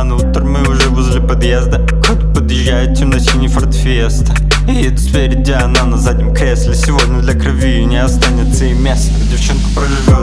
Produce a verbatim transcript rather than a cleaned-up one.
рано утром мы уже возле подъезда. Кот подъезжает темно-синий Форд Фиеста. Еду спереди, она на заднем кресле. Сегодня для крови не останется и места. Девчонка проживет